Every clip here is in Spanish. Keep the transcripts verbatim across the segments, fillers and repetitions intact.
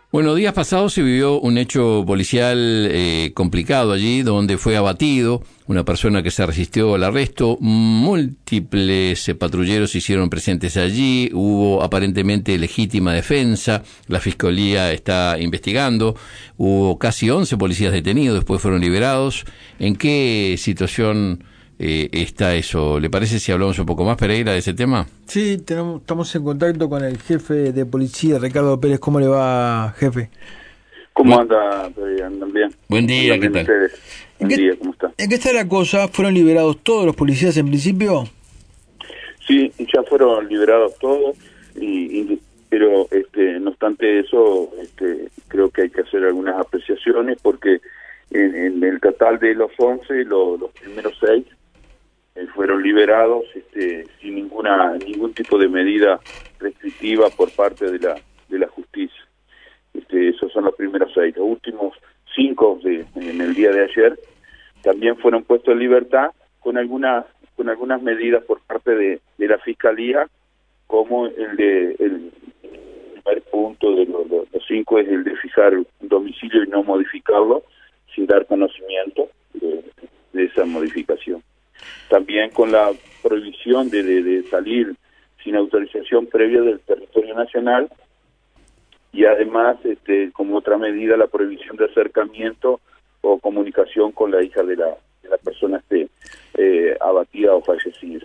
Bueno, días pasados se vivió un hecho policial eh, complicado allí, donde fue abatido una persona que se resistió al arresto. Múltiples eh, patrulleros se hicieron presentes allí, hubo aparentemente legítima defensa, la Fiscalía está investigando, hubo casi once policías detenidos, después fueron liberados. ¿En qué situación eh, está eso? ¿Le parece si hablamos un poco más, Pereira, de ese tema? Sí, tenemos, estamos en contacto con el jefe de policía, Ricardo Pérez. ¿Cómo le va, jefe? ¿Cómo Bu- anda? ¿Andan bien? Buen día, ¿Andan ¿qué bien tal? ustedes? Buen ¿En qué, día, ¿cómo está? ¿En qué está la cosa? ¿Fueron liberados todos los policías en principio? Sí, ya fueron liberados todos, y, y- pero este, no obstante eso, este, creo que hay que hacer algunas apreciaciones porque en, en el total de los once, lo- los primeros seis eh, fueron liberados este, sin ninguna ningún tipo de medida restrictiva por parte de la de la justicia. Este, esos son los primeros seis. Los últimos cinco de, en el día de ayer también fueron puestos en libertad con algunas con algunas medidas por parte de, de la Fiscalía, como el de el primer punto de los, los, los cinco es el de fijar un domicilio y no modificarlo sin dar conocimiento de, de esa modificación. También con la prohibición de, de, de salir sin autorización previa del territorio nacional, y además este, como otra medida la prohibición de acercamiento o comunicación con la hija de la, de la persona este, eh, abatida o fallecida.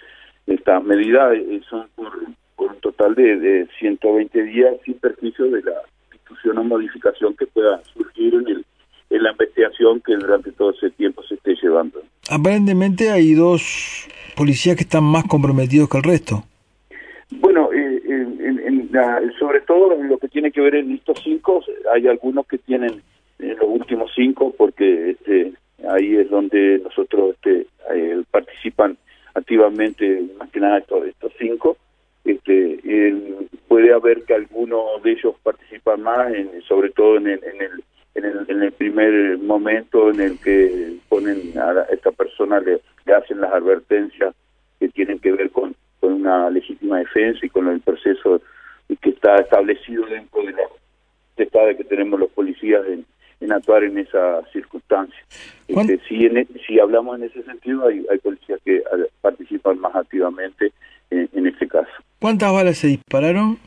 Estas medidas eh, son por, por un total de, de ciento veinte días sin perjuicio de la institución o modificación que pueda surgir en, el, en la investigación que durante todo ese tiempo se esté llevando. Aparentemente hay dos policías que están más comprometidos que el resto. Bueno, eh, en, en, en la, sobre todo en lo que tiene que ver en estos cinco, hay algunos que tienen eh, los últimos cinco, porque este, ahí es donde nosotros este, eh, participan activamente, más que nada estos, estos cinco. Este, eh, puede haber que algunos de ellos participan más, en, sobre todo en el, en el en el, en el primer momento en el que ponen a la, esta persona, le, le hacen las advertencias que tienen que ver con con una legítima defensa y con el proceso que está establecido dentro de la potestad que tenemos los policías en, en actuar en esa circunstancia. Este, si, en, si hablamos en ese sentido, hay, hay policías que participan más activamente en, en este caso. ¿Cuántas balas se dispararon?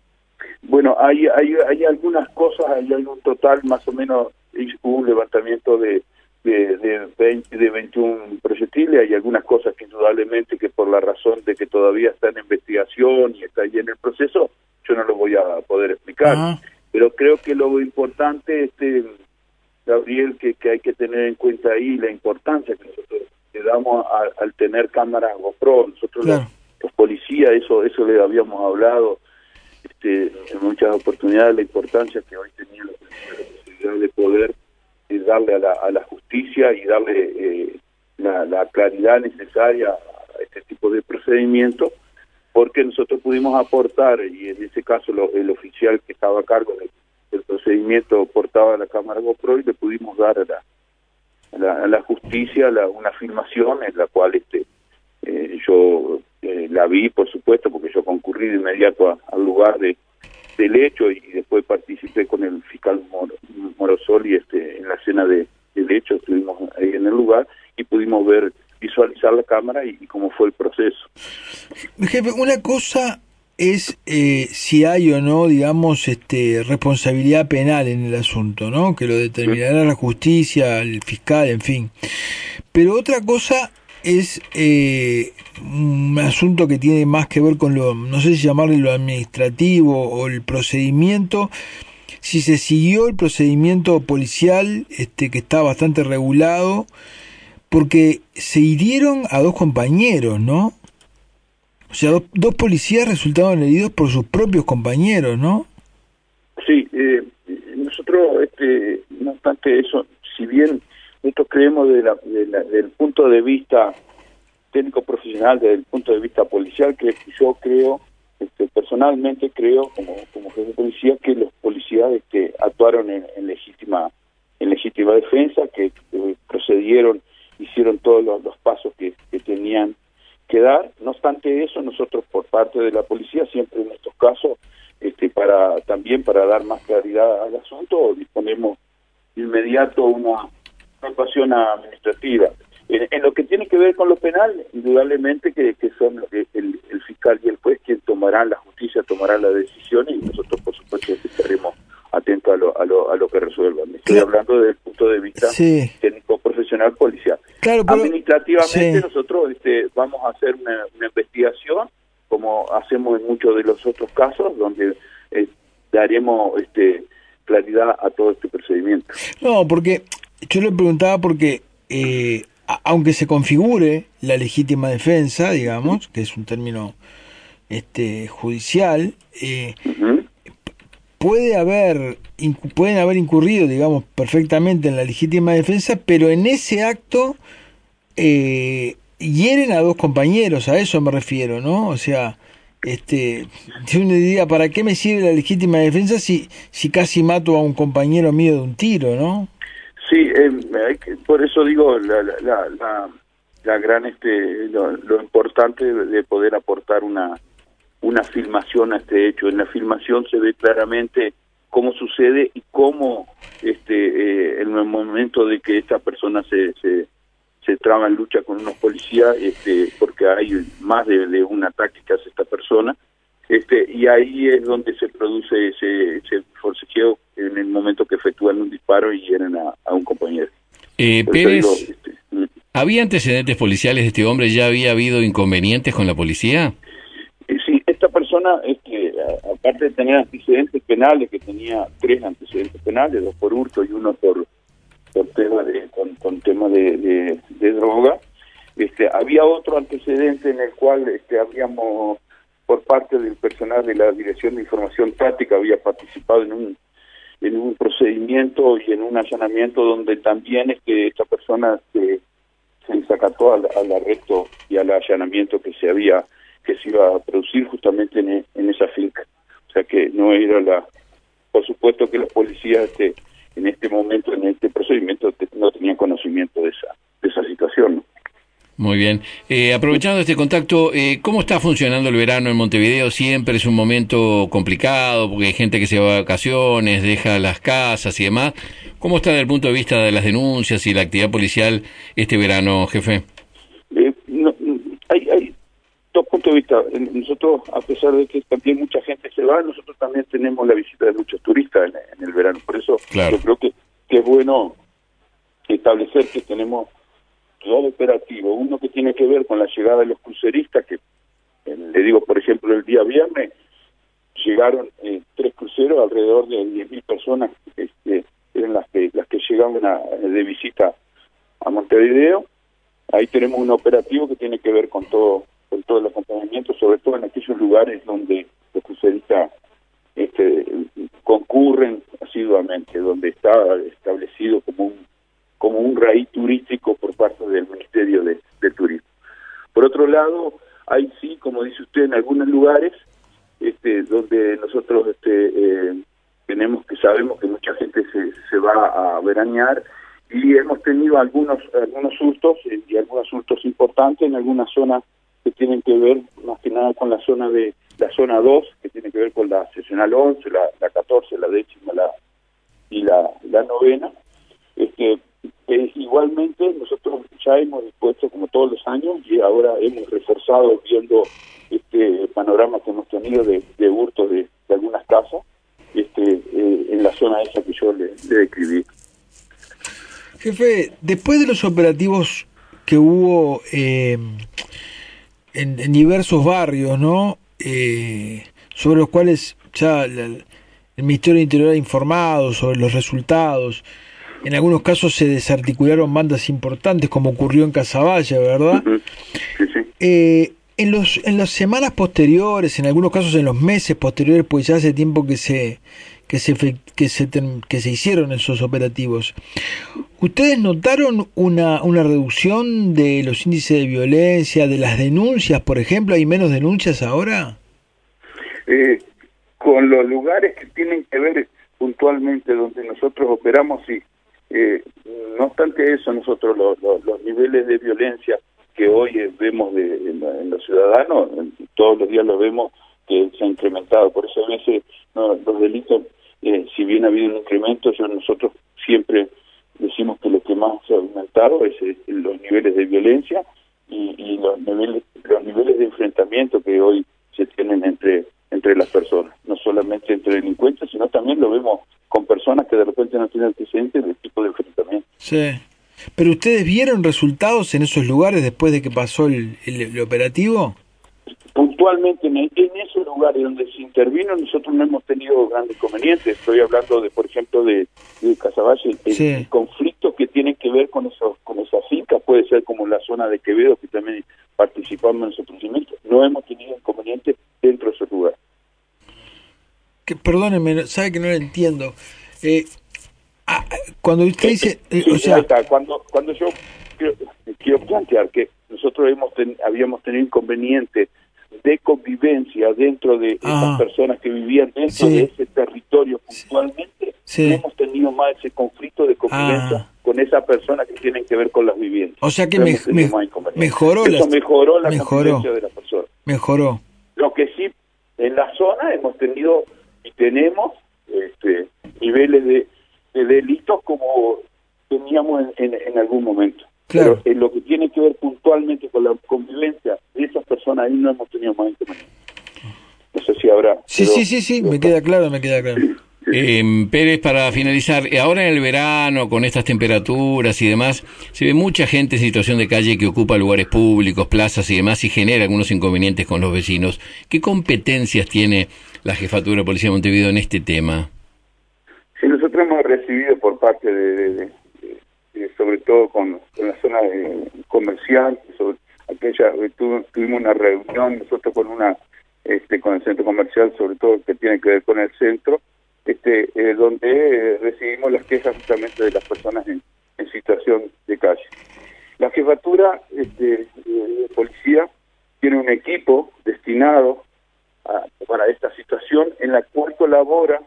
Bueno, hay, hay, hay algunas cosas, hay un total más o menos, hubo un levantamiento de De, de, veinte, de veintiún proyectiles. Hay algunas cosas que indudablemente que por la razón de que todavía está en investigación y está ahí en el proceso, yo no lo voy a poder explicar. Ah. Pero creo que lo importante, este Gabriel, que, que hay que tener en cuenta ahí, la importancia que nosotros le damos a, al tener cámaras GoPro. Nosotros Claro. los, los policías, eso eso le habíamos hablado este, en muchas oportunidades, la importancia que hoy tenía la posibilidad de poder y darle a la, a la justicia y darle eh, la, la claridad necesaria a este tipo de procedimiento, porque nosotros pudimos aportar, y en ese caso lo, el oficial que estaba a cargo del, del procedimiento portaba la cámara GoPro y le pudimos dar a la, a la, a la justicia la, una filmación en la cual este eh, yo eh, la vi, por supuesto, porque yo concurrí de inmediato a, al lugar de del hecho y después participé con el fiscal Mor Morosoli este, en la escena de, del hecho. Estuvimos ahí en el lugar y pudimos ver, visualizar la cámara y, y cómo fue el proceso. Jefe, una cosa es eh, si hay o no, digamos, este, responsabilidad penal en el asunto, ¿no? Que lo determinará la justicia, el fiscal, en fin. Pero otra cosa es eh, un asunto que tiene más que ver con lo, no sé si llamarle lo administrativo o el procedimiento, si se siguió el procedimiento policial, este, que está bastante regulado, porque se hirieron a dos compañeros, ¿no? O sea, dos, dos policías resultaron heridos por sus propios compañeros, ¿no? Sí, eh, nosotros, este, no obstante eso, si bien nosotros creemos de la, de la, del punto de vista técnico profesional, desde el punto de vista policial, que yo creo, este, personalmente creo, como, como jefe de policía, que los policías este, actuaron en, en legítima en legítima defensa, que, que procedieron, hicieron todos los, los pasos que, que tenían que dar. No obstante eso, nosotros por parte de la policía, siempre en estos casos, este, para también para dar más claridad al asunto, disponemos de inmediato una actuación administrativa. En, en lo que tiene que ver con lo penal, indudablemente que, que son el, el fiscal y el juez quien tomarán, la justicia tomará la decisión, y nosotros por supuesto estaremos atentos a lo, a lo, a lo que resuelvan. Estoy claro. hablando desde el punto de vista sí. técnico, profesional, policial. Claro, pero, administrativamente sí. nosotros este, vamos a hacer una, una investigación, como hacemos en muchos de los otros casos, donde eh, daremos este, claridad a todo este procedimiento. No, porque yo le preguntaba porque eh, a, aunque se configure la legítima defensa, digamos, que es un término este judicial, eh, uh-huh. puede haber inc- pueden haber incurrido, digamos, perfectamente en la legítima defensa, pero en ese acto eh, hieren a dos compañeros, a eso me refiero, ¿no? O sea, este, si uno diría, ¿para qué me sirve la legítima defensa si si casi mato a un compañero mío de un tiro, no? Sí, eh, por eso digo la la, la, la, la gran este lo, lo importante de poder aportar una una filmación a este hecho. En la filmación se ve claramente cómo sucede y cómo este eh, en el momento de que esta persona se se, se traba en lucha con unos policías, este porque hay más de, de un ataque que hace esta persona, este y ahí es donde se produce ese, ese forcejeo en el momento que efectúan un disparo y hieren a, a un compañero. Eh, Pérez, digo, este, ¿había antecedentes policiales de este hombre? ¿Ya había habido inconvenientes con la policía? Sí, esta persona, este, aparte de tener antecedentes penales, que tenía tres antecedentes penales, dos por hurto y uno por por tema de con, con tema de, de, de droga, este, había otro antecedente en el cual este, habíamos, por parte del personal de la Dirección de Información Táctica, había participado en un en un procedimiento y en un allanamiento donde también este, esta persona se, se desacató al, al arresto y al allanamiento que se había que se iba a producir justamente en, en esa finca. O sea que no era la... Por supuesto que la policía este, en este momento, en este procedimiento, no tenían conocimiento de esa de esa situación, ¿no? Muy bien. Eh, aprovechando este contacto, eh, ¿cómo está funcionando el verano en Montevideo? Siempre es un momento complicado porque hay gente que se va de vacaciones, deja las casas y demás. ¿Cómo está desde el punto de vista de las denuncias y la actividad policial este verano, jefe? Eh, no, hay, hay dos puntos de vista. Nosotros, a pesar de que también mucha gente se va, nosotros también tenemos la visita de muchos turistas en, en el verano. Por eso claro. yo creo que, que es bueno establecer que tenemos todo operativo, uno que tiene que ver con la llegada de los cruceristas, que eh, le digo, por ejemplo, el día viernes llegaron eh, tres cruceros, alrededor de diez mil personas, este, eran las que las que llegaban a, de visita a Montevideo. Ahí tenemos un operativo que tiene que ver con todo con todo el acompañamiento, sobre todo en aquellos lugares donde los cruceristas este, concurren asiduamente, donde está establecido como un como un raíz turístico por parte del Ministerio de, de Turismo. Por otro lado, hay sí, como dice usted, en algunos lugares este, donde nosotros este, eh, tenemos que sabemos que mucha gente se, se va a veranear y hemos tenido algunos algunos sustos eh, y algunos sustos importantes en algunas zonas que tienen que ver más que nada con la zona de la zona dos, que tiene que ver con la seccional once, la, la catorce, la décima la, y la, la novena. Este, Eh, igualmente nosotros ya hemos dispuesto como todos los años y ahora hemos reforzado viendo este panorama que hemos tenido de, de hurtos de, de algunas casas este eh, en la zona esa que yo le, le describí. Jefe, después de los operativos que hubo eh, en, en diversos barrios, ¿no? Eh, sobre los cuales ya la, el Ministerio del Interior ha informado sobre los resultados. En algunos casos se desarticularon bandas importantes, como ocurrió en Casabaya, ¿verdad? Uh-huh. Sí, sí. Eh, en los en las semanas posteriores, en algunos casos en los meses posteriores, pues ya hace tiempo que se que se que se que se hicieron esos operativos. ¿Ustedes notaron una una reducción de los índices de violencia, de las denuncias, por ejemplo? ¿Hay menos denuncias ahora? Eh, con los lugares que tienen que ver puntualmente donde nosotros operamos, sí. Eh, no obstante eso, nosotros los, los, los niveles de violencia que hoy eh, vemos de, en, en los ciudadanos, en, todos los días los vemos, que se ha incrementado. Por eso a veces no, los delitos, eh, si bien ha habido un incremento, yo, nosotros siempre decimos que lo que más se ha aumentado es, es los niveles de violencia y, y los niveles los niveles de enfrentamiento que hoy se tienen entre entre las personas, no solamente entre delincuentes, sino también lo vemos con personas que de repente no tienen antecedentes de tipo de enfrentamiento. Sí. ¿Pero ustedes vieron resultados en esos lugares después de que pasó el, el, el operativo? Puntualmente en, en esos lugares donde se intervino nosotros no hemos tenido grandes inconvenientes. Estoy hablando de, por ejemplo, de, de Casaballe, el, sí. el conflictos que tienen que ver con esos con esas fincas, puede ser como la zona de Quevedo, que también participamos en esos procedimientos. No hemos tenido inconvenientes dentro de esos lugares. Que, perdóneme, sabe que no lo entiendo. Eh, ah, cuando usted dice... Eh, sí, o sea... está. Cuando, cuando yo quiero, quiero plantear que nosotros hemos ten, habíamos tenido inconvenientes de convivencia dentro de esas personas que vivían dentro sí. de ese territorio puntualmente, sí. no hemos tenido más ese conflicto de convivencia ah. con esas personas que tienen que ver con las viviendas. O sea que no me, me, mejoró, Eso las, mejoró la mejoró, convivencia de las personas. Mejoró. Lo que sí, en la zona hemos tenido y tenemos este, niveles de, de delitos como teníamos en, en, en algún momento. Claro. Pero en lo que tiene que ver puntualmente con la convivencia de esas personas, ahí no hemos tenido más inconvenientes. No sé si habrá. Sí, pero, sí, sí, sí, me queda claro, me queda claro. Eh, Pérez, para finalizar, ahora en el verano, con estas temperaturas y demás, se ve mucha gente en situación de calle que ocupa lugares públicos, plazas y demás, y genera algunos inconvenientes con los vecinos. ¿Qué competencias tiene la Jefatura de Policía de Montevideo en este tema? Sí, nosotros hemos recibido por parte de... de, de sobre todo con, con la zona de comercial, sobre aquella tu, tuvimos una reunión nosotros con una este con el centro comercial, sobre todo que tiene que ver con el centro, este eh, donde eh, recibimos las quejas justamente de las personas en, en situación de calle. La jefatura este, de policía tiene un equipo destinado a, para esta situación, en la cual colabora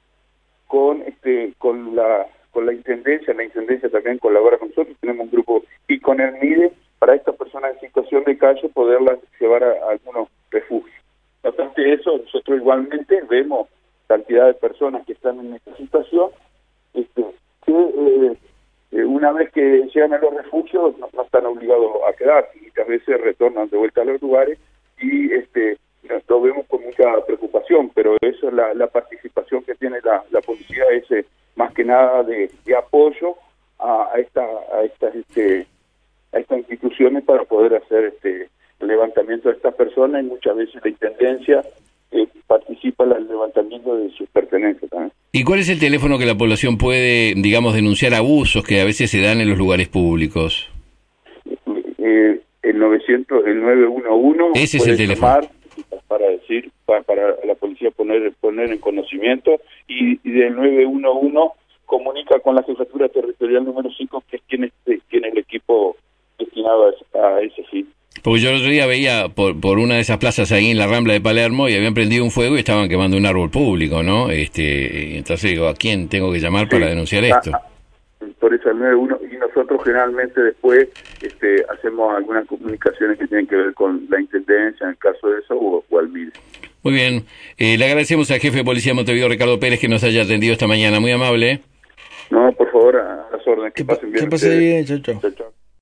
con este con la con la Intendencia, la Intendencia también colabora con nosotros, tenemos un grupo, y con el M I D E, para estas personas en situación de calle, poderlas llevar a, a algunos refugios. No obstante eso, nosotros igualmente vemos cantidad de personas que están en esta situación, este, que eh, eh, una vez que llegan a los refugios, no, no están obligados a quedarse, y que a veces retornan de vuelta a los lugares, y este lo vemos con mucha preocupación, pero eso es la, la participación que tiene la, la policía, ese más que nada de, de apoyo a, a esta a estas este a estas instituciones para poder hacer este el levantamiento de estas personas, y muchas veces la intendencia eh, participa en el levantamiento de sus pertenencias también. ¿Y cuál es el teléfono que la población puede, digamos, denunciar abusos que a veces se dan en los lugares públicos? Eh, el novecientos, el nueve uno uno. Ese es el teléfono. Para decir, para, para la policía poner poner en conocimiento, y, y del nueve uno uno comunica con la Jefatura Territorial número cinco, que es quien es, quien es el equipo destinado a, a ese fin. Porque yo el otro día veía por, por una de esas plazas ahí en la Rambla de Palermo y habían prendido un fuego y estaban quemando un árbol público, ¿no? Este, entonces digo, ¿a quién tengo que llamar sí. para denunciar esto? Ah, por eso el nueve uno, y nosotros generalmente después este, hacemos algunas comunicaciones que tienen que ver con la Intendencia, en el caso de eso, o, o al M I D E. Muy bien, eh, le agradecemos al jefe de Policía de Montevideo, Ricardo Pérez, que nos haya atendido esta mañana, muy amable. No, por favor, a las órdenes, que, que pasen bien. Que pasen bien, chau, chau. Chau, chau.